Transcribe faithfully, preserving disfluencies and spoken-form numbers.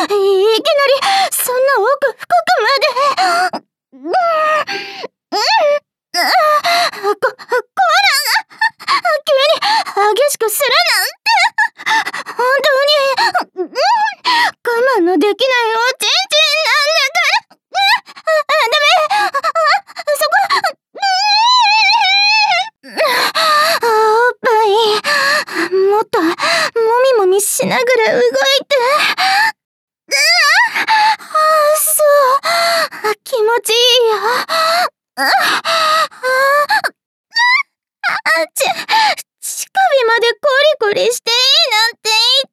いきなりそんな奥深くまで。うんうんこ、こら、急に激しくするなんて。本当に、うん、我慢のできないおちんちんなんだから。あ、ダメ。あ、そこ、おっぱい、もっと、もみもみしながら動いて。あ、そう、気持ちいいよ。あ、あ、あ、ち、乳首までコリコリしていいなんてい